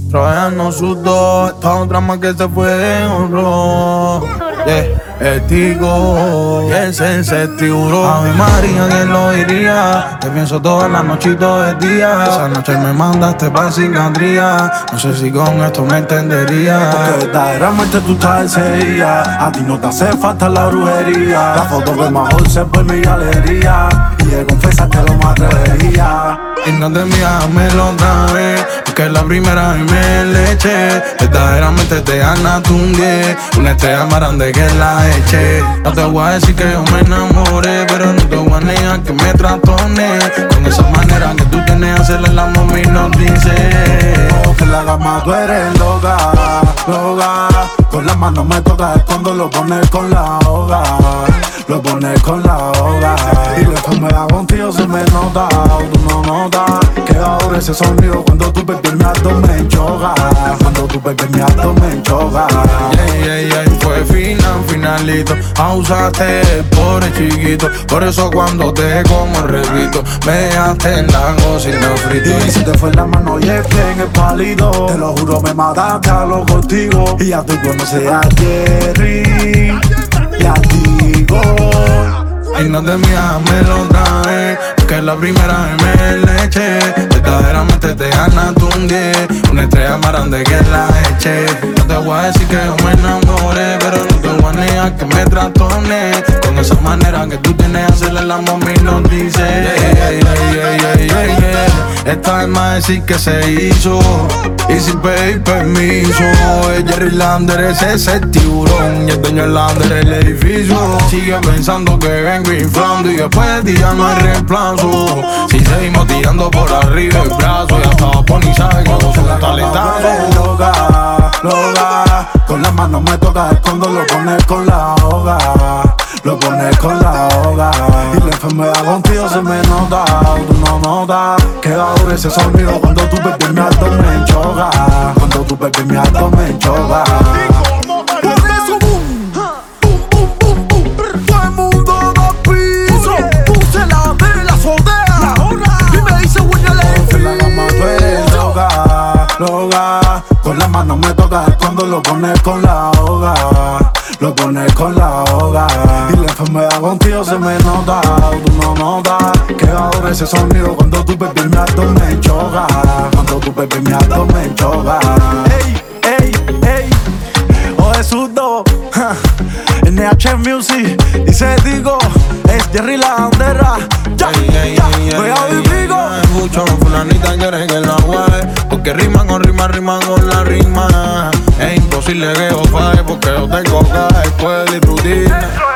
Rodeando sus dos, esta otra más que se fue en honro. El tigo, y ese tiburón. Ave María, ¿quién lo diría? Te pienso toda la noche y todo el día. Esa noche me mandaste pa' psiquiatría. No sé si con esto me entendería. Porque verdaderamente tú estás ese día. A ti no te hace falta la brujería. La foto que mejor se fue en mi galería. Y de confesar que lo más atrevería. Y no te envíamelo otra vez, porque la primera vez me le eché. Verdaderamente te ganaste un 10, una estrella más grande que la eché. No te voy a decir que yo me enamoré, pero no te voy a negar que me tratoné. Con esa manera que tú tienes de hacerle la mami nos dice. Oh, que la gama tú eres loca, loca. Con las manos me toca es cuando lo pones con la hoga. Lo pones con la hoga. Y después me da contigo se me nota. Tú no notas que ahora ese sonido cuando tu bebé me abdomen choca. Cuando tu bebé me abdomen choca. Fue finalito. Abusaste por el chiquito. Por eso cuando te como repito, me dejaste en la cocina frito. Y si te fue la mano y es bien el pálido, te lo juro me mataste a lo contigo. Y ya tú conoces a Jerry y a Tigo. Y no te envíamelo otra vez, porque la primera vez me le eché. Verdaderamente te ganaste un 10, una estrella más grande que la eché. No te voy a decir que yo me enamoré, pero no te voy a negar que me tratoné. Con esa manera que tú tienes de hacerle la mami nos dice. Esta vez más decir que se hizo y sin pedir permiso. El Jerry Lander es ese tiburón y el dueño del Lander el edificio. Sigue pensando que vengo inflando y después de día no hay reemplazo. Si seguimos tirando por arriba el brazo y hasta Pony sabe que no somos talentados. Loca, loca. Con las manos me toca es cuando lo pones con la hoga. Lo pones con la hoga. Y la enfermedad contigo se me nota. Tú no notas que ahora ese sonido cuando tu bebé me abdomen choca. Cuando tu bebé me abdomen choca. Loca, con las manos me toca es cuando lo pones con la hoga. Lo pones con la hoga. Y la enfermedad contigo se me nota. Tú no notas que ahora ese sonido cuando tu bebé me abdomen choca. Cuando tu bebé me abdomen choca. Ey, ey, ey. O es sudo. NH Music. Dice digo, es Jerry la bandera. Ya, voy a vivir. Muchos fulanitas quieren que la guay, porque riman con la rima. Es imposible que yo falle porque yo tengo cada escuela y rutina.